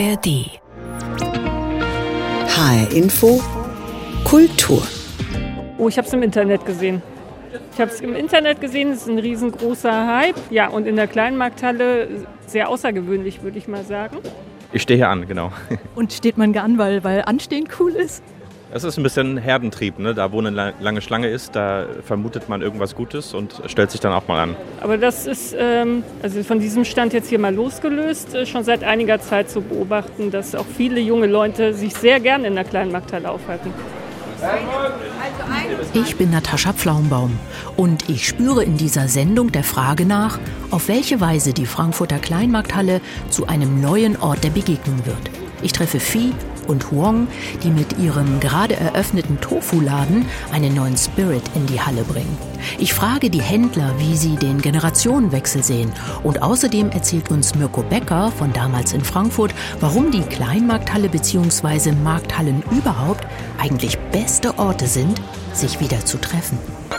ARD. HR Info Kultur. Oh, ich habe es im Internet gesehen. Es ist ein riesengroßer Hype. Ja, und in der Kleinmarkthalle sehr außergewöhnlich, würde ich mal sagen. Ich stehe hier an, genau. Und steht man an, weil Anstehen cool ist? Es ist ein bisschen Herdentrieb, ne? Da wo eine lange Schlange ist, da vermutet man irgendwas Gutes und stellt sich dann auch mal an. Aber das ist also von diesem Stand jetzt hier mal losgelöst, schon seit einiger Zeit zu beobachten, dass auch viele junge Leute sich sehr gern in der Kleinmarkthalle aufhalten. Ich bin Natascha Pflaumbaum und ich spüre in dieser Sendung der Frage nach, auf welche Weise die Frankfurter Kleinmarkthalle zu einem neuen Ort der Begegnung wird. Ich treffe Phi und Huong, die mit ihrem gerade eröffneten Tofu-Laden einen neuen Spirit in die Halle bringen. Ich frage die Händler, wie sie den Generationenwechsel sehen. Und außerdem erzählt uns Mirko Becker von damals in Frankfurt, warum die Kleinmarkthalle bzw. Markthallen überhaupt eigentlich beste Orte sind, sich wieder zu treffen.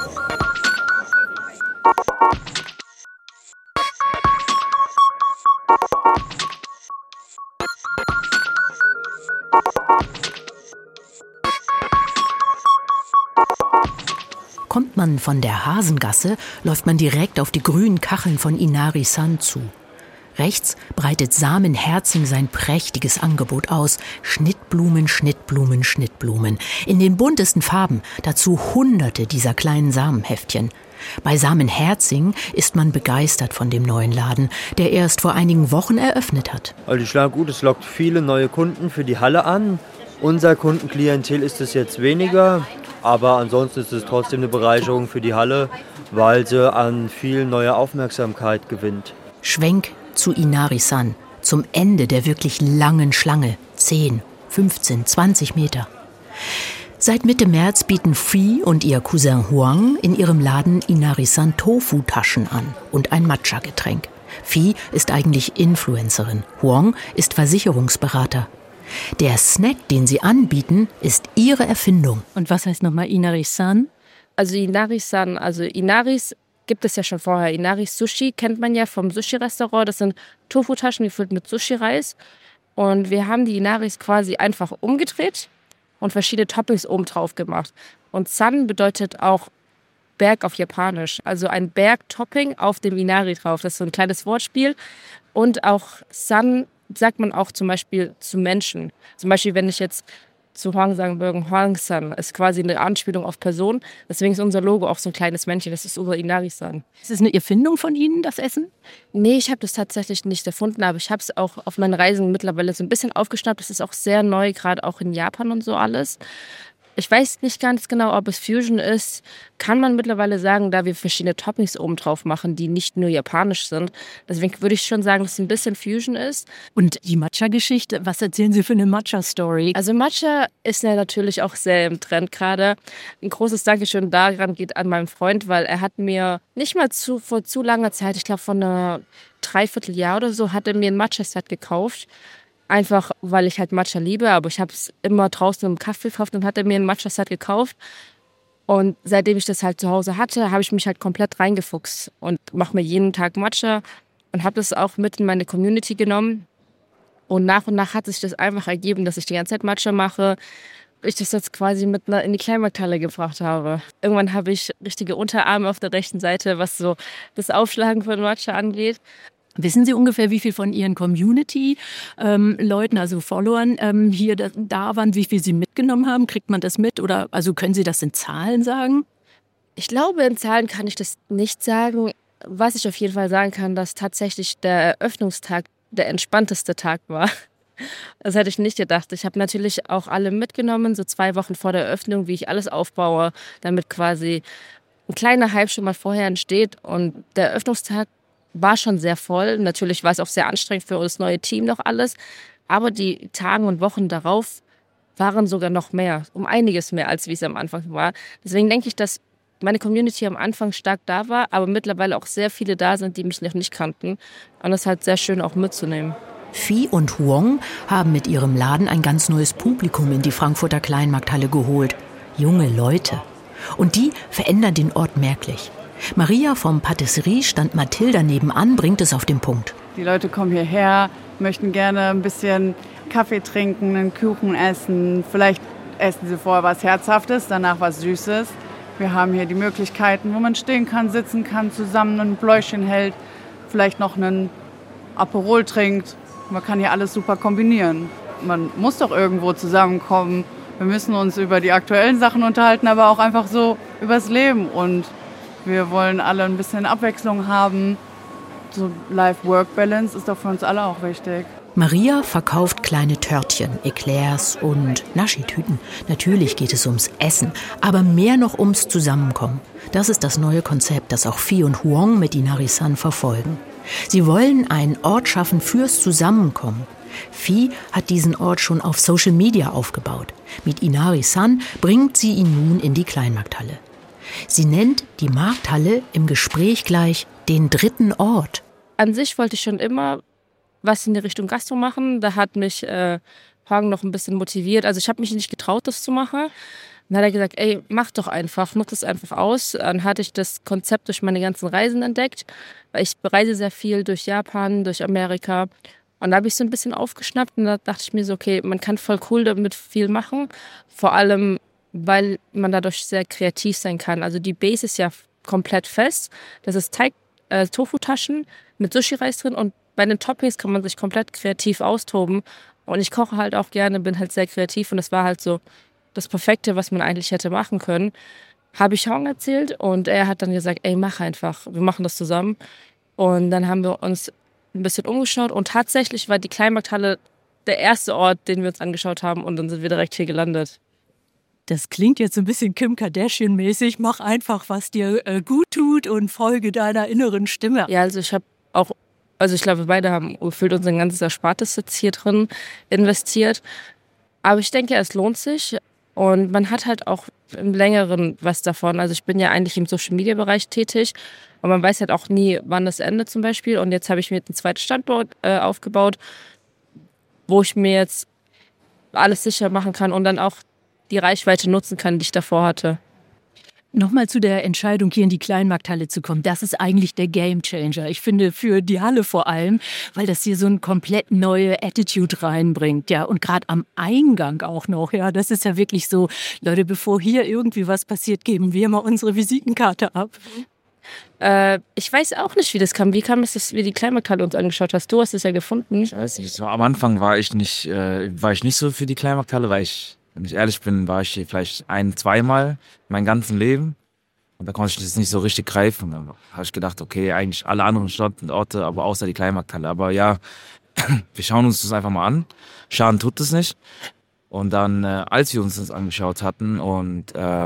Kommt man von der Hasengasse, läuft man direkt auf die grünen Kacheln von Inari-san zu. Rechts breitet Samen Herzing sein prächtiges Angebot aus. Schnittblumen, Schnittblumen, Schnittblumen. In den buntesten Farben, dazu Hunderte dieser kleinen Samenheftchen. Bei Samen Herzing ist man begeistert von dem neuen Laden, der erst vor einigen Wochen eröffnet hat. Also ich schlage gut, es lockt viele neue Kunden für die Halle an. Unser Kundenklientel ist es jetzt weniger, aber ansonsten ist es trotzdem eine Bereicherung für die Halle, weil sie an viel neue Aufmerksamkeit gewinnt. Schwenk zu Inari-san, zum Ende der wirklich langen Schlange. 10, 15, 20 Meter. Seit Mitte März bieten Phi und ihr Cousin Huang in ihrem Laden Inari-san Tofu-Taschen an und ein Matcha-Getränk. Phi ist eigentlich Influencerin, Huang ist Versicherungsberater. Der Snack, den sie anbieten, ist ihre Erfindung. Und was heißt nochmal Inari-san? Also Inaris gibt es ja schon vorher. Inaris Sushi kennt man ja vom Sushi-Restaurant. Das sind Tofu-Taschen gefüllt mit Sushi-Reis. Und wir haben die Inaris quasi einfach umgedreht und verschiedene Toppings oben drauf gemacht. Und San bedeutet auch Berg auf Japanisch. Also ein Bergtopping auf dem Inari drauf. Das ist so ein kleines Wortspiel. Und auch San sagt man auch zum Beispiel zu Menschen. Zum Beispiel, wenn ich jetzt zu Huang sagen würde, Huang-san ist quasi eine Anspielung auf Person. Deswegen ist unser Logo auch so ein kleines Männchen. Das ist unser Inari-san. Ist es eine Erfindung von Ihnen, das Essen? Nee, ich habe das tatsächlich nicht erfunden, aber ich habe es auch auf meinen Reisen mittlerweile so ein bisschen aufgeschnappt. Das ist auch sehr neu, gerade auch in Japan und so alles. Ich weiß nicht ganz genau, ob es Fusion ist. Kann man mittlerweile sagen, da wir verschiedene Toppings oben drauf machen, die nicht nur japanisch sind. Deswegen würde ich schon sagen, dass es ein bisschen Fusion ist. Und die Matcha-Geschichte, was erzählen Sie für eine Matcha-Story? Also Matcha ist ja natürlich auch sehr im Trend gerade. Ein großes Dankeschön daran geht an meinen Freund, weil er hat mir nicht mal vor zu langer Zeit, ich glaube von einer Dreivierteljahr oder so, hat er mir ein Matcha-Set gekauft. Einfach, weil ich halt Matcha liebe, aber ich habe es immer draußen im Kaffee gekauft und hat er mir ein Matcha-Set gekauft. Und seitdem ich das halt zu Hause hatte, habe ich mich halt komplett reingefuchst und mache mir jeden Tag Matcha und habe das auch mit in meine Community genommen. Und nach hat sich das einfach ergeben, dass ich die ganze Zeit Matcha mache. Ich das jetzt quasi mit in die Kleinmarkthalle gebracht habe. Irgendwann habe ich richtige Unterarme auf der rechten Seite, was so das Aufschlagen von Matcha angeht. Wissen Sie ungefähr, wie viel von Ihren Community-Leuten, also Followern, hier da waren, wie viel Sie mitgenommen haben? Kriegt man das mit? Oder also können Sie das in Zahlen sagen? Ich glaube, in Zahlen kann ich das nicht sagen. Was ich auf jeden Fall sagen kann, dass tatsächlich der Eröffnungstag der entspannteste Tag war. Das hätte ich nicht gedacht. Ich habe natürlich auch alle mitgenommen, so 2 Wochen vor der Eröffnung, wie ich alles aufbaue, damit quasi ein kleiner Hype schon mal vorher entsteht. Und der Eröffnungstag war schon sehr voll. Natürlich war es auch sehr anstrengend für das neue Team noch alles. Aber die Tage und Wochen darauf waren sogar noch mehr. Um einiges mehr, als wie es am Anfang war. Deswegen denke ich, dass meine Community am Anfang stark da war, aber mittlerweile auch sehr viele da sind, die mich noch nicht kannten. Und das ist halt sehr schön auch mitzunehmen. Phi und Huang haben mit ihrem Laden ein ganz neues Publikum in die Frankfurter Kleinmarkthalle geholt. Junge Leute. Und die verändern den Ort merklich. Maria vom Patisserie-Stand Mathilda nebenan bringt es auf den Punkt. Die Leute kommen hierher, möchten gerne ein bisschen Kaffee trinken, einen Kuchen essen. Vielleicht essen sie vorher was Herzhaftes, danach was Süßes. Wir haben hier die Möglichkeiten, wo man stehen kann, sitzen kann, zusammen ein Bläuschen hält, vielleicht noch einen Aperol trinkt. Man kann hier alles super kombinieren. Man muss doch irgendwo zusammenkommen. Wir müssen uns über die aktuellen Sachen unterhalten, aber auch einfach so übers Leben. Und wir wollen alle ein bisschen Abwechslung haben. So Life-Work-Balance ist doch für uns alle auch wichtig. Maria verkauft kleine Törtchen, Eclairs und Naschitüten. Natürlich geht es ums Essen, aber mehr noch ums Zusammenkommen. Das ist das neue Konzept, das auch Phi und Huong mit Inari-san verfolgen. Sie wollen einen Ort schaffen fürs Zusammenkommen. Phi hat diesen Ort schon auf Social Media aufgebaut. Mit Inari-san bringt sie ihn nun in die Kleinmarkthalle. Sie nennt die Markthalle im Gespräch gleich den dritten Ort. An sich wollte ich schon immer was in die Richtung Gastro machen. Da hat mich Huang noch ein bisschen motiviert. Also ich habe mich nicht getraut, das zu machen. Dann hat er gesagt, ey, mach doch einfach, nutz es einfach aus. Dann hatte ich das Konzept durch meine ganzen Reisen entdeckt. Weil ich bereise sehr viel durch Japan, durch Amerika. Und da habe ich so ein bisschen aufgeschnappt und da dachte ich mir so, okay, man kann voll cool damit viel machen. Vor allem, weil man dadurch sehr kreativ sein kann. Also die Base ist ja komplett fest. Das ist Tofu-Taschen mit Sushi-Reis drin und bei den Toppings kann man sich komplett kreativ austoben. Und ich koche halt auch gerne, bin halt sehr kreativ und das war halt so das Perfekte, was man eigentlich hätte machen können. Habe ich Huang erzählt und er hat dann gesagt, ey, mach einfach, wir machen das zusammen. Und dann haben wir uns ein bisschen umgeschaut und tatsächlich war die Kleinmarkthalle der erste Ort, den wir uns angeschaut haben und dann sind wir direkt hier gelandet. Das klingt jetzt ein bisschen Kim Kardashian-mäßig. Mach einfach, was dir gut tut und folge deiner inneren Stimme. Ja, also ich glaube, wir beide haben gefühlt unser ganzes Erspartes jetzt hier drin investiert. Aber ich denke, es lohnt sich und man hat halt auch im Längeren was davon. Also ich bin ja eigentlich im Social-Media-Bereich tätig und man weiß halt auch nie, wann das endet zum Beispiel. Und jetzt habe ich mir einen zweiten Standort aufgebaut, wo ich mir jetzt alles sicher machen kann und dann auch die Reichweite nutzen kann, die ich davor hatte. Nochmal zu der Entscheidung, hier in die Kleinmarkthalle zu kommen. Das ist eigentlich der Gamechanger. Ich finde, für die Halle vor allem, weil das hier so eine komplett neue Attitude reinbringt. Ja, und gerade am Eingang auch noch. Ja, das ist ja wirklich so, Leute, bevor hier irgendwie was passiert, geben wir mal unsere Visitenkarte ab. Ich weiß auch nicht, wie das kam. Wie kam es, dass wir die Kleinmarkthalle uns angeschaut hast? Du hast es ja gefunden. Ich weiß nicht. So, am Anfang war ich nicht so für die Kleinmarkthalle, weil wenn ich ehrlich bin, war ich hier vielleicht 1-2 Mal mein ganzes Leben. Und da konnte ich das nicht so richtig greifen. Dann habe ich gedacht, okay, eigentlich alle anderen Orte, aber außer die Kleinmarkthalle. Aber ja, wir schauen uns das einfach mal an. Schaden tut es nicht. Und dann, als wir uns das angeschaut hatten und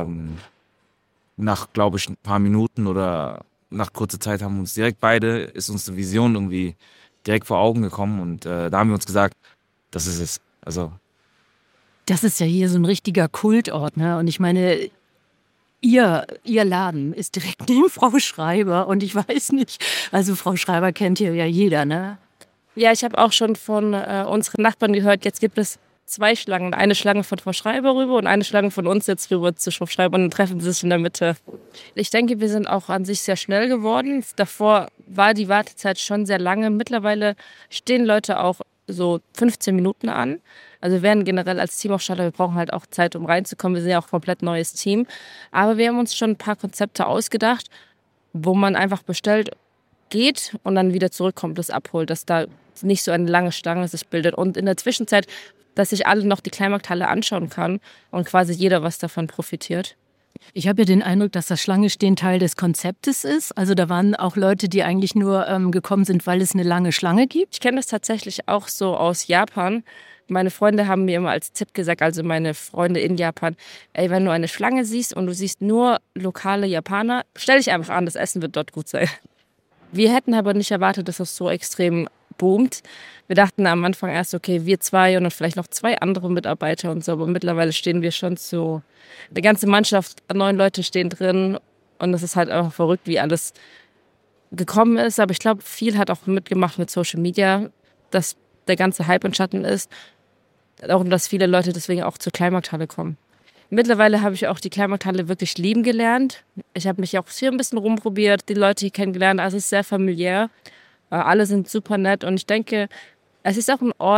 nach, glaube ich, ein paar Minuten oder nach kurzer Zeit ist uns die Vision irgendwie direkt vor Augen gekommen. Und da haben wir uns gesagt, das ist es. Also das ist ja hier so ein richtiger Kultort, ne? Und ich meine, ihr Laden ist direkt neben Frau Schreiber und ich weiß nicht, also Frau Schreiber kennt hier ja jeder, ne? Ja, ich habe auch schon von unseren Nachbarn gehört, jetzt gibt es 2 Schlangen. Eine Schlange von Frau Schreiber rüber und eine Schlange von uns jetzt rüber zu Frau Schreiber und dann treffen sie sich in der Mitte. Ich denke, wir sind auch an sich sehr schnell geworden. Davor war die Wartezeit schon sehr lange. Mittlerweile stehen Leute auch so 15 Minuten an. Also wir werden generell als Team auch starten, wir brauchen halt auch Zeit, um reinzukommen. Wir sind ja auch ein komplett neues Team. Aber wir haben uns schon ein paar Konzepte ausgedacht, wo man einfach bestellt, geht und dann wieder zurückkommt, das abholt, dass da nicht so eine lange Schlange sich bildet. Und in der Zwischenzeit, dass sich alle noch die Kleinmarkthalle anschauen kann und quasi jeder was davon profitiert. Ich habe ja den Eindruck, dass das Schlange-Stehen Teil des Konzeptes ist. Also da waren auch Leute, die eigentlich nur gekommen sind, weil es eine lange Schlange gibt. Ich kenne das tatsächlich auch so aus Japan. Meine Freunde haben mir immer als Tipp gesagt, also meine Freunde in Japan, ey, wenn du eine Schlange siehst und du siehst nur lokale Japaner, stell dich einfach an, das Essen wird dort gut sein. Wir hätten aber nicht erwartet, dass das so extrem boomt. Wir dachten am Anfang erst, okay, wir 2 und dann vielleicht noch 2 andere Mitarbeiter und so, aber mittlerweile stehen wir schon so, die ganze Mannschaft, 9 Leute stehen drin und es ist halt einfach verrückt, wie alles gekommen ist, aber ich glaube, viel hat auch mitgemacht mit Social Media, dass der ganze Hype entstanden ist, auch dass viele Leute deswegen auch zur Kleinmarkthalle kommen. Mittlerweile habe ich auch die Kleinmarkthalle wirklich lieben gelernt. Ich habe mich auch hier ein bisschen rumprobiert, die Leute hier kennengelernt, also es ist sehr familiär. Alle sind super nett und ich denke, es ist auch ein Ort,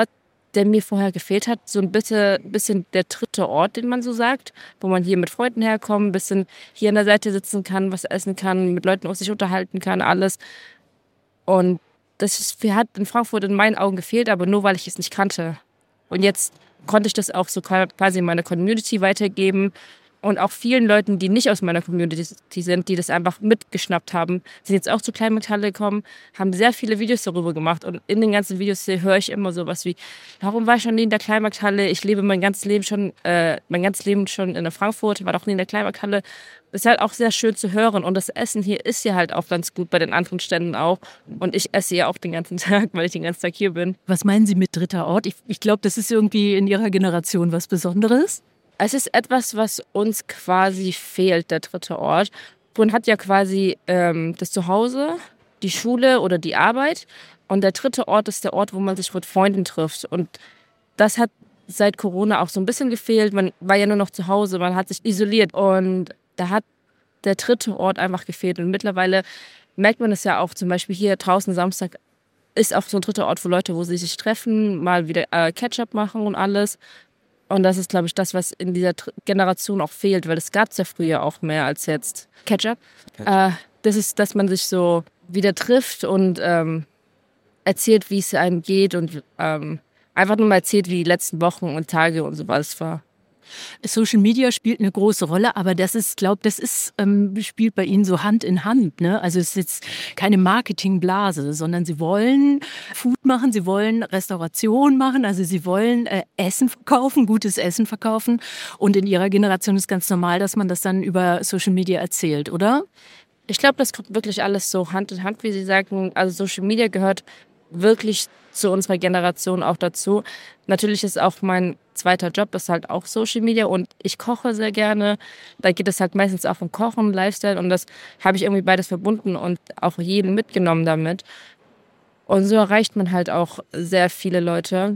der mir vorher gefehlt hat. So ein bisschen der dritte Ort, den man so sagt, wo man hier mit Freunden herkommt, ein bisschen hier an der Seite sitzen kann, was essen kann, mit Leuten sich unterhalten kann, alles. Und hat in Frankfurt in meinen Augen gefehlt, aber nur, weil ich es nicht kannte. Und jetzt konnte ich das auch so quasi in meiner Community weitergeben. Und auch vielen Leuten, die nicht aus meiner Community sind, die das einfach mitgeschnappt haben, sind jetzt auch zur Kleinmarkthalle gekommen, haben sehr viele Videos darüber gemacht. Und in den ganzen Videos höre ich immer sowas wie, warum war ich noch nie in der Kleinmarkthalle? Ich lebe mein ganzes Leben schon in der Frankfurt, war doch nie in der Kleinmarkthalle. Das ist halt auch sehr schön zu hören. Und das Essen hier ist ja halt auch ganz gut, bei den anderen Ständen auch. Und ich esse ja auch den ganzen Tag, weil ich den ganzen Tag hier bin. Was meinen Sie mit dritter Ort? Ich glaube, das ist irgendwie in Ihrer Generation was Besonderes. Es ist etwas, was uns quasi fehlt, der dritte Ort. Man hat ja quasi das Zuhause, die Schule oder die Arbeit. Und der dritte Ort ist der Ort, wo man sich mit Freunden trifft. Und das hat seit Corona auch so ein bisschen gefehlt. Man war ja nur noch zu Hause, man hat sich isoliert. Und da hat der dritte Ort einfach gefehlt. Und mittlerweile merkt man es ja auch, zum Beispiel hier draußen Samstag ist auch so ein dritter Ort für Leute, wo sie sich treffen, mal wieder Catch-up machen und alles. Und das ist, glaube ich, das, was in dieser Generation auch fehlt, weil das gab es ja früher auch mehr als jetzt. Catch-up. Das ist, dass man sich so wieder trifft und erzählt, wie es einem geht und einfach nur mal erzählt, wie die letzten Wochen und Tage und so was war. Social Media spielt eine große Rolle, aber spielt bei Ihnen so Hand in Hand, ne? Also es ist jetzt keine Marketingblase, sondern Sie wollen Food machen, Sie wollen Restauration machen, also Sie wollen Essen verkaufen, gutes Essen verkaufen. Und in Ihrer Generation ist ganz normal, dass man das dann über Social Media erzählt, oder? Ich glaube, das kommt wirklich alles so Hand in Hand, wie Sie sagen. Also Social Media gehört wirklich zu unserer Generation auch dazu. Natürlich ist auch mein zweiter Job, ist halt auch Social Media und ich koche sehr gerne. Da geht es halt meistens auch um Kochen, Lifestyle und das habe ich irgendwie beides verbunden und auch jeden mitgenommen damit. Und so erreicht man halt auch sehr viele Leute.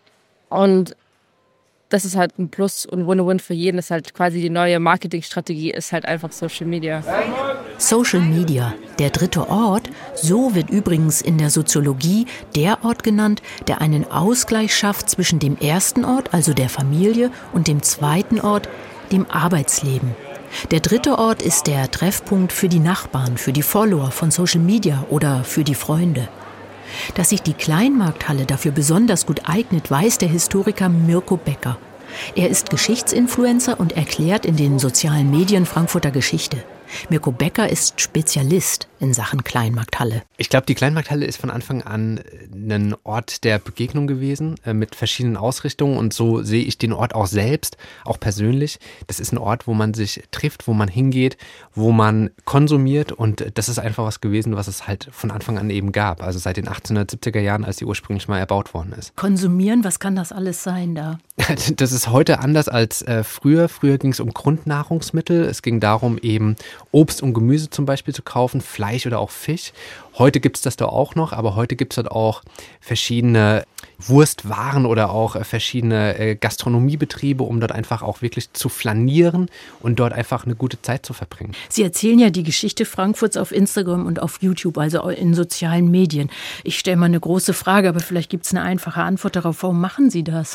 Und das ist halt ein Plus und Win-Win für jeden. Das ist halt quasi die neue Marketingstrategie, ist halt einfach Social Media. Social Media, der dritte Ort, so wird übrigens in der Soziologie der Ort genannt, der einen Ausgleich schafft zwischen dem ersten Ort, also der Familie, und dem zweiten Ort, dem Arbeitsleben. Der dritte Ort ist der Treffpunkt für die Nachbarn, für die Follower von Social Media oder für die Freunde. Dass sich die Kleinmarkthalle dafür besonders gut eignet, weiß der Historiker Mirko Becker. Er ist Geschichtsinfluencer und erklärt in den sozialen Medien Frankfurter Geschichte. Mirko Becker ist Spezialist in Sachen Kleinmarkthalle. Ich glaube, die Kleinmarkthalle ist von Anfang an ein Ort der Begegnung gewesen, mit verschiedenen Ausrichtungen. Und so sehe ich den Ort auch selbst, auch persönlich. Das ist ein Ort, wo man sich trifft, wo man hingeht, wo man konsumiert. Und das ist einfach was gewesen, was es halt von Anfang an eben gab. Also seit den 1870er Jahren, als die ursprünglich mal erbaut worden ist. Konsumieren, was kann das alles sein da? Das ist heute anders als früher. Früher ging es um Grundnahrungsmittel. Es ging darum, eben Obst und Gemüse zum Beispiel zu kaufen, Fleisch oder auch Fisch. Heute gibt es das da auch noch, aber heute gibt es dort auch verschiedene Wurstwaren oder auch verschiedene Gastronomiebetriebe, um dort einfach auch wirklich zu flanieren und dort einfach eine gute Zeit zu verbringen. Sie erzählen ja die Geschichte Frankfurts auf Instagram und auf YouTube, also in sozialen Medien. Ich stelle mal eine große Frage, aber vielleicht gibt es eine einfache Antwort darauf. Warum machen Sie das?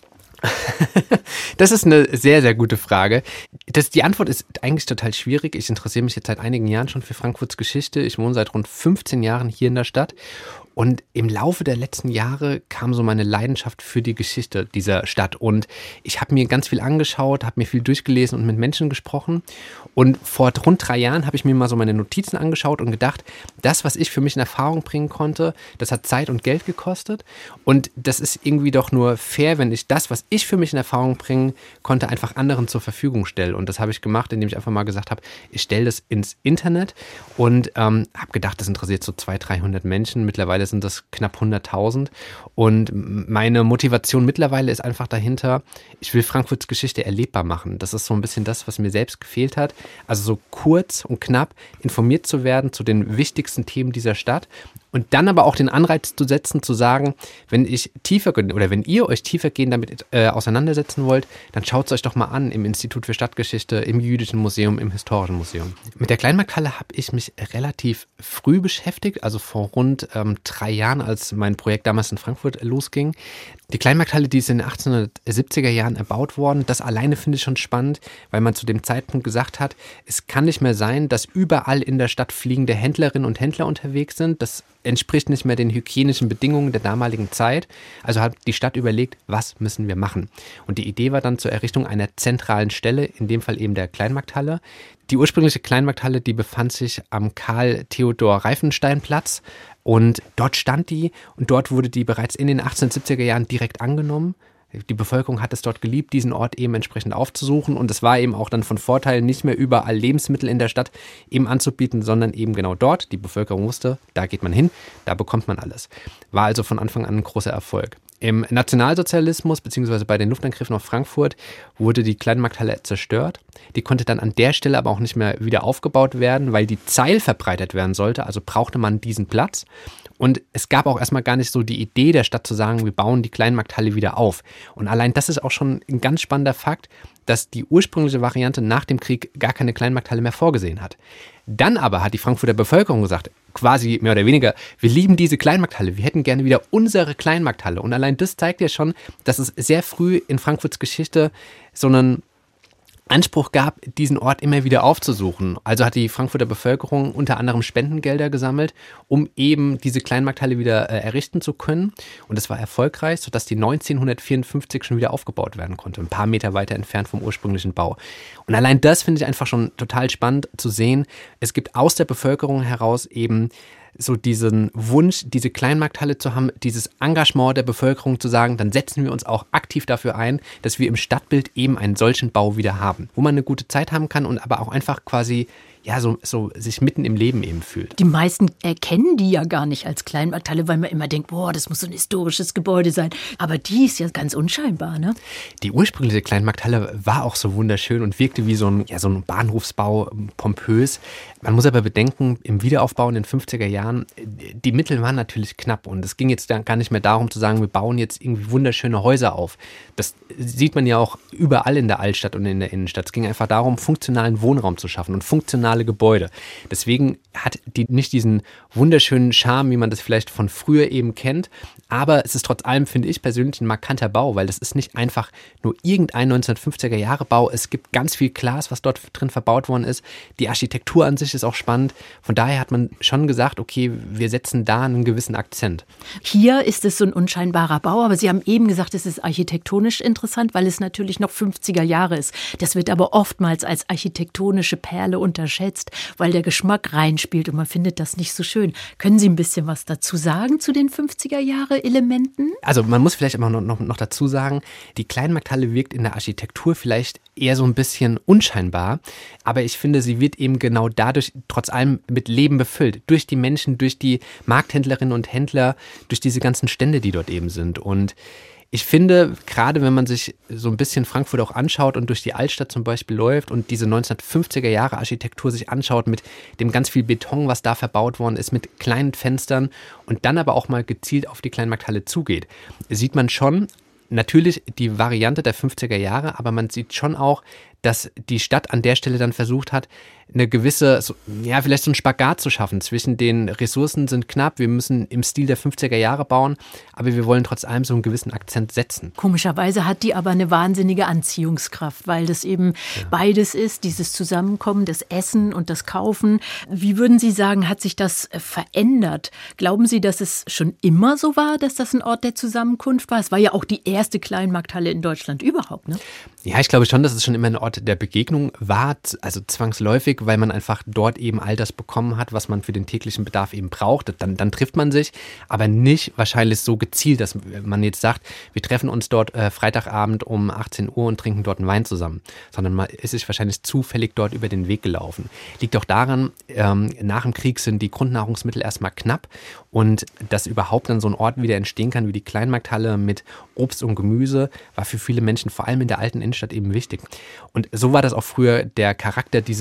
Das ist eine sehr, sehr gute Frage. Die Antwort ist eigentlich total schwierig. Ich interessiere mich jetzt seit einigen Jahren schon für Frankfurts Geschichte. Ich wohne seit rund 15 Jahren hier in der Stadt. Und im Laufe der letzten Jahre kam so meine Leidenschaft für die Geschichte dieser Stadt. Und ich habe mir ganz viel angeschaut, habe mir viel durchgelesen und mit Menschen gesprochen. Und vor rund 3 Jahren habe ich mir mal so meine Notizen angeschaut und gedacht, das, was ich für mich in Erfahrung bringen konnte, das hat Zeit und Geld gekostet. Und das ist irgendwie doch nur fair, wenn ich das, was ich für mich in Erfahrung bringen konnte, einfach anderen zur Verfügung stelle. Und das habe ich gemacht, indem ich einfach mal gesagt habe, ich stelle das ins Internet und habe gedacht, das interessiert so 200-300 Menschen. Mittlerweile sind das knapp 100.000 und meine Motivation mittlerweile ist einfach dahinter, ich will Frankfurts Geschichte erlebbar machen. Das ist so ein bisschen das, was mir selbst gefehlt hat. Also so kurz und knapp informiert zu werden zu den wichtigsten Themen dieser Stadt Und dann aber auch den Anreiz zu setzen, zu sagen, wenn ihr euch tiefergehend damit auseinandersetzen wollt, dann schaut es euch doch mal an im Institut für Stadtgeschichte, im Jüdischen Museum, im Historischen Museum. Mit der Kleinmarkthalle habe ich mich relativ früh beschäftigt, also vor rund 3 Jahren, als mein Projekt damals in Frankfurt losging. Die Kleinmarkthalle, die ist in den 1870er Jahren erbaut worden. Das alleine finde ich schon spannend, weil man zu dem Zeitpunkt gesagt hat, es kann nicht mehr sein, dass überall in der Stadt fliegende Händlerinnen und Händler unterwegs sind. Das entspricht nicht mehr den hygienischen Bedingungen der damaligen Zeit. Also hat die Stadt überlegt, was müssen wir machen? Und die Idee war dann zur Errichtung einer zentralen Stelle, in dem Fall eben der Kleinmarkthalle. Die ursprüngliche Kleinmarkthalle, die befand sich am Karl-Theodor-Reifenstein-Platz und dort stand die und dort wurde die bereits in den 1870er Jahren direkt angenommen. Die Bevölkerung hat es dort geliebt, diesen Ort eben entsprechend aufzusuchen und es war eben auch dann von Vorteil, nicht mehr überall Lebensmittel in der Stadt eben anzubieten, sondern eben genau dort. Die Bevölkerung wusste, da geht man hin, da bekommt man alles. War also von Anfang an ein großer Erfolg. Im Nationalsozialismus bzw. bei den Luftangriffen auf Frankfurt wurde die Kleinmarkthalle zerstört. Die konnte dann an der Stelle aber auch nicht mehr wieder aufgebaut werden, weil die Zeil verbreitert werden sollte, also brauchte man diesen Platz. Und es gab auch erstmal gar nicht so die Idee der Stadt zu sagen, wir bauen die Kleinmarkthalle wieder auf. Und allein das ist auch schon ein ganz spannender Fakt, dass die ursprüngliche Variante nach dem Krieg gar keine Kleinmarkthalle mehr vorgesehen hat. Dann aber hat die Frankfurter Bevölkerung gesagt, quasi mehr oder weniger, wir lieben diese Kleinmarkthalle, wir hätten gerne wieder unsere Kleinmarkthalle. Und allein das zeigt ja schon, dass es sehr früh in Frankfurts Geschichte so einen Anspruch gab, diesen Ort immer wieder aufzusuchen. Also hat die Frankfurter Bevölkerung unter anderem Spendengelder gesammelt, um eben diese Kleinmarkthalle wieder errichten zu können. Und es war erfolgreich, sodass die 1954 schon wieder aufgebaut werden konnte, ein paar Meter weiter entfernt vom ursprünglichen Bau. Und allein das finde ich einfach schon total spannend zu sehen. Es gibt aus der Bevölkerung heraus eben so diesen Wunsch, diese Kleinmarkthalle zu haben, dieses Engagement der Bevölkerung zu sagen, dann setzen wir uns auch aktiv dafür ein, dass wir im Stadtbild eben einen solchen Bau wieder haben, wo man eine gute Zeit haben kann und aber auch einfach quasi so sich mitten im Leben eben fühlt. Die meisten erkennen die ja gar nicht als Kleinmarkthalle, weil man immer denkt, boah, das muss so ein historisches Gebäude sein. Aber die ist ja ganz unscheinbar, ne? Die ursprüngliche Kleinmarkthalle war auch so wunderschön und wirkte wie so ein Bahnhofsbau, pompös. Man muss aber bedenken, im Wiederaufbau in den 50er Jahren, die Mittel waren natürlich knapp und es ging jetzt gar nicht mehr darum zu sagen, wir bauen jetzt irgendwie wunderschöne Häuser auf. Das sieht man ja auch überall in der Altstadt und in der Innenstadt. Es ging einfach darum, funktionalen Wohnraum zu schaffen und funktionale Gebäude. Deswegen hat die nicht diesen wunderschönen Charme, wie man das vielleicht von früher eben kennt, aber es ist trotz allem, finde ich persönlich, ein markanter Bau, weil das ist nicht einfach nur irgendein 1950er-Jahre-Bau. Es gibt ganz viel Glas, was dort drin verbaut worden ist. Die Architektur an sich ist auch spannend. Von daher hat man schon gesagt, okay, wir setzen da einen gewissen Akzent. Hier ist es so ein unscheinbarer Bau, aber Sie haben eben gesagt, es ist architektonisch interessant, weil es natürlich noch 50er Jahre ist. Das wird aber oftmals als architektonische Perle unterschätzt, weil der Geschmack reinspielt und man findet das nicht so schön. Können Sie ein bisschen was dazu sagen zu den 50er-Jahre-Elementen? Also man muss vielleicht immer noch dazu sagen, die Kleinmarkthalle wirkt in der Architektur vielleicht eher so ein bisschen unscheinbar, aber ich finde, sie wird eben genau dadurch trotz allem mit Leben befüllt. Durch die Menschen, durch die Markthändlerinnen und Händler, durch diese ganzen Stände, die dort eben sind. Und ich finde, gerade wenn man sich so ein bisschen Frankfurt auch anschaut und durch die Altstadt zum Beispiel läuft und diese 1950er-Jahre-Architektur sich anschaut mit dem ganz viel Beton, was da verbaut worden ist, mit kleinen Fenstern und dann aber auch mal gezielt auf die Kleinmarkthalle zugeht, sieht man schon natürlich die Variante der 50er Jahre, aber man sieht schon auch, dass die Stadt an der Stelle dann versucht hat, eine gewisse, vielleicht so einen Spagat zu schaffen zwischen den Ressourcen sind knapp, wir müssen im Stil der 50er Jahre bauen, aber wir wollen trotz allem so einen gewissen Akzent setzen. Komischerweise hat die aber eine wahnsinnige Anziehungskraft, weil das eben beides ist, dieses Zusammenkommen, das Essen und das Kaufen. Wie würden Sie sagen, hat sich das verändert? Glauben Sie, dass es schon immer so war, dass das ein Ort der Zusammenkunft war? Es war ja auch die erste Kleinmarkthalle in Deutschland überhaupt, ne? Ja, ich glaube schon, dass es schon immer ein Ort der Begegnung war, also zwangsläufig, weil man einfach dort eben all das bekommen hat, was man für den täglichen Bedarf eben braucht. Dann trifft man sich, aber nicht wahrscheinlich so gezielt, dass man jetzt sagt, wir treffen uns dort Freitagabend um 18 Uhr und trinken dort einen Wein zusammen, sondern man ist sich wahrscheinlich zufällig dort über den Weg gelaufen. Liegt auch daran, nach dem Krieg sind die Grundnahrungsmittel erstmal knapp und dass überhaupt dann so ein Ort wieder entstehen kann wie die Kleinmarkthalle mit Obst und Gemüse, war für viele Menschen vor allem in der alten Innenstadt eben wichtig. Und so war das auch früher der Charakter dieses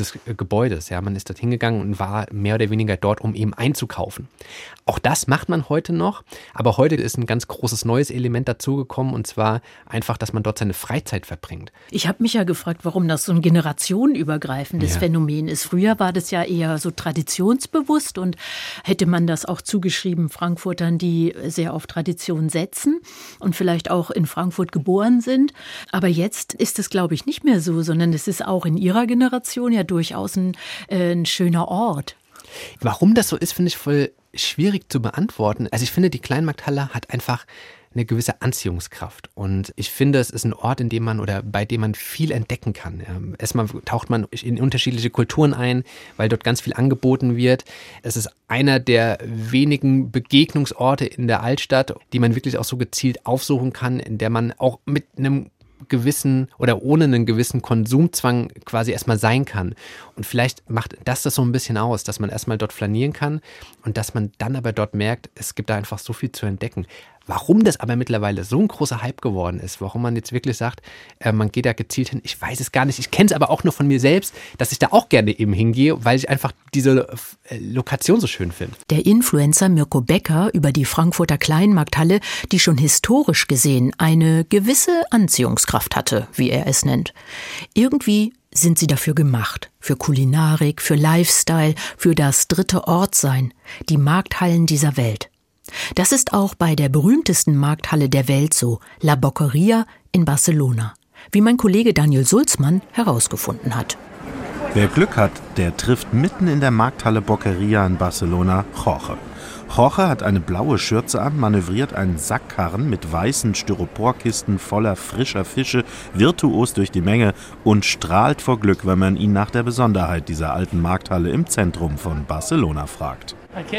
Gebäudes. Ja, man ist dort hingegangen und war mehr oder weniger dort, um eben einzukaufen. Auch das macht man heute noch, aber heute ist ein ganz großes neues Element dazugekommen und zwar einfach, dass man dort seine Freizeit verbringt. Ich habe mich ja gefragt, warum das so ein generationenübergreifendes Phänomen ist. Früher war das ja eher so traditionsbewusst und hätte man das auch zugeschrieben Frankfurtern, die sehr auf Tradition setzen und vielleicht auch in Frankfurt geboren sind. Aber jetzt ist es, glaube ich, nicht mehr so, sondern es ist auch in ihrer Generation ja durchaus ein schöner Ort. Warum das so ist, finde ich voll schwierig zu beantworten. Also ich finde, die Kleinmarkthalle hat einfach eine gewisse Anziehungskraft. Und ich finde, es ist ein Ort, in dem man oder bei dem man viel entdecken kann. Erstmal taucht man in unterschiedliche Kulturen ein, weil dort ganz viel angeboten wird. Es ist einer der wenigen Begegnungsorte in der Altstadt, die man wirklich auch so gezielt aufsuchen kann, in der man auch mit einem gewissen oder ohne einen gewissen Konsumzwang quasi erstmal sein kann. Und vielleicht macht das so ein bisschen aus, dass man erstmal dort flanieren kann und dass man dann aber dort merkt, es gibt da einfach so viel zu entdecken. Warum das aber mittlerweile so ein großer Hype geworden ist, warum man jetzt wirklich sagt, man geht da gezielt hin, ich weiß es gar nicht. Ich kenne es aber auch nur von mir selbst, dass ich da auch gerne eben hingehe, weil ich einfach diese Lokation so schön finde. Der Influencer Mirko Becker über die Frankfurter Kleinmarkthalle, die schon historisch gesehen eine gewisse Anziehungskraft hatte, wie er es nennt. Irgendwie sind sie dafür gemacht, für Kulinarik, für Lifestyle, für das dritte Ortsein, die Markthallen dieser Welt. Das ist auch bei der berühmtesten Markthalle der Welt so, La Boqueria in Barcelona, wie mein Kollege Daniel Sulzmann herausgefunden hat. Wer Glück hat, der trifft mitten in der Markthalle Boqueria in Barcelona Jorge. Jorge hat eine blaue Schürze an, manövriert einen Sackkarren mit weißen Styroporkisten voller frischer Fische virtuos durch die Menge und strahlt vor Glück, wenn man ihn nach der Besonderheit dieser alten Markthalle im Zentrum von Barcelona fragt.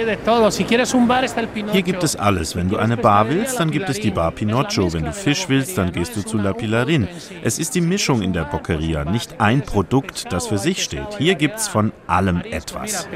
Hier gibt es alles. Wenn du eine Bar willst, dann gibt es die Bar Pinocho. Wenn du Fisch willst, dann gehst du zu La Pilarín. Es ist die Mischung in der Boqueria, nicht ein Produkt, das für sich steht. Hier gibt's von allem etwas.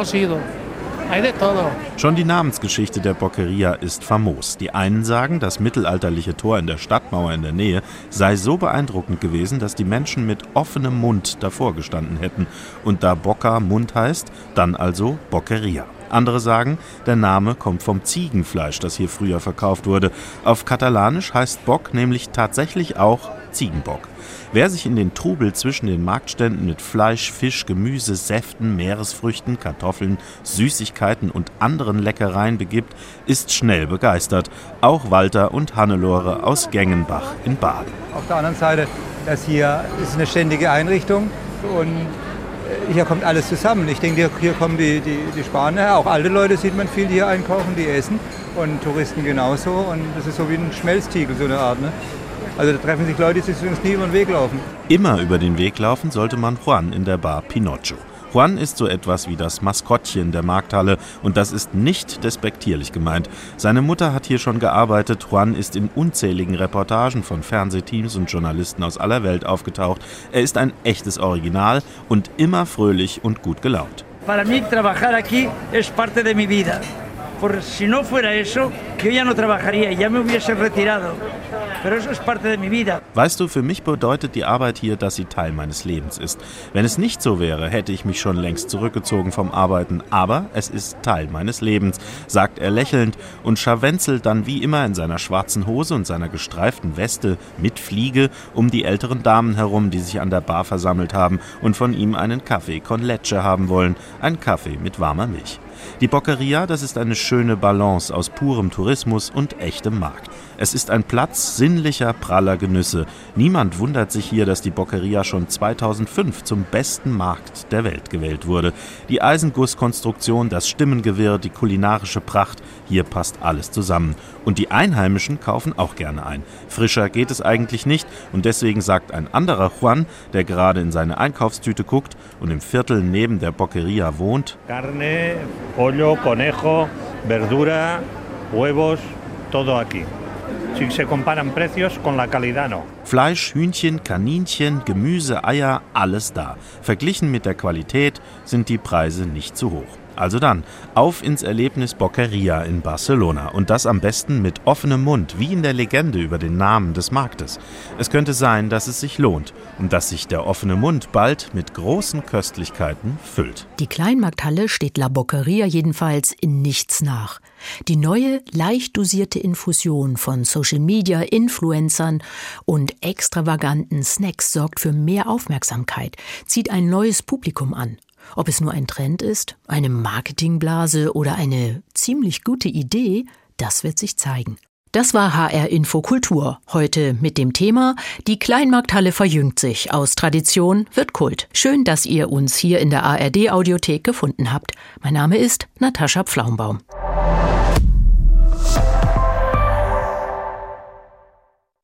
Schon die Namensgeschichte der Boqueria ist famos. Die einen sagen, das mittelalterliche Tor in der Stadtmauer in der Nähe sei so beeindruckend gewesen, dass die Menschen mit offenem Mund davor gestanden hätten. Und da Boca Mund heißt, dann also Boqueria. Andere sagen, der Name kommt vom Ziegenfleisch, das hier früher verkauft wurde. Auf Katalanisch heißt Bock nämlich tatsächlich auch Ziegenbock. Wer sich in den Trubel zwischen den Marktständen mit Fleisch, Fisch, Gemüse, Säften, Meeresfrüchten, Kartoffeln, Süßigkeiten und anderen Leckereien begibt, ist schnell begeistert. Auch Walter und Hannelore aus Gengenbach in Baden. Auf der anderen Seite, das hier ist eine ständige Einrichtung und hier kommt alles zusammen. Ich denke, hier kommen die Spanier, auch alte Leute sieht man viel, die hier einkaufen, die essen und Touristen genauso. Und das ist so wie ein Schmelztiegel, so eine Art. Ne? Also da treffen sich Leute, die sich nie über den Weg laufen. Immer über den Weg laufen sollte man Juan in der Bar Pinocho. Juan ist so etwas wie das Maskottchen der Markthalle und das ist nicht despektierlich gemeint. Seine Mutter hat hier schon gearbeitet. Juan ist in unzähligen Reportagen von Fernsehteams und Journalisten aus aller Welt aufgetaucht. Er ist ein echtes Original und immer fröhlich und gut gelaunt. Para mí trabajar aquí es parte de mi vida. Por si no fuera eso, yo ya no trabajaría, ya me hubiese retirado. Pero eso es parte de mi vida. Weißt du, für mich bedeutet die Arbeit hier, dass sie Teil meines Lebens ist. Wenn es nicht so wäre, hätte ich mich schon längst zurückgezogen vom Arbeiten. Aber es ist Teil meines Lebens, sagt er lächelnd und scharwenzelt dann wie immer in seiner schwarzen Hose und seiner gestreiften Weste mit Fliege um die älteren Damen herum, die sich an der Bar versammelt haben und von ihm einen Kaffee con leche haben wollen. Ein Kaffee mit warmer Milch. Die Boqueria, das ist eine schöne Balance aus purem Tourismus und echtem Markt. Es ist ein Platz sinnlicher, praller Genüsse. Niemand wundert sich hier, dass die Boqueria schon 2005 zum besten Markt der Welt gewählt wurde. Die Eisengusskonstruktion, das Stimmengewirr, die kulinarische Pracht, hier passt alles zusammen. Und die Einheimischen kaufen auch gerne ein. Frischer geht es eigentlich nicht und deswegen sagt ein anderer Juan, der gerade in seine Einkaufstüte guckt und im Viertel neben der Boqueria wohnt: Carne, pollo, conejo, verdura, huevos, todo aquí. Si se comparan precios con la calidad no. Fleisch, Hühnchen, Kaninchen, Gemüse, Eier, alles da. Verglichen mit der Qualität sind die Preise nicht zu hoch. Also dann, auf ins Erlebnis Boqueria in Barcelona. Und das am besten mit offenem Mund, wie in der Legende über den Namen des Marktes. Es könnte sein, dass es sich lohnt und dass sich der offene Mund bald mit großen Köstlichkeiten füllt. Die Kleinmarkthalle steht La Boqueria jedenfalls in nichts nach. Die neue, leicht dosierte Infusion von Social Media, Influencern und extravaganten Snacks sorgt für mehr Aufmerksamkeit, zieht ein neues Publikum an. Ob es nur ein Trend ist, eine Marketingblase oder eine ziemlich gute Idee, das wird sich zeigen. Das war HR Info Kultur. Heute mit dem Thema: Die Kleinmarkthalle verjüngt sich. Aus Tradition wird Kult. Schön, dass ihr uns hier in der ARD Audiothek gefunden habt. Mein Name ist Natascha Pflaumbaum.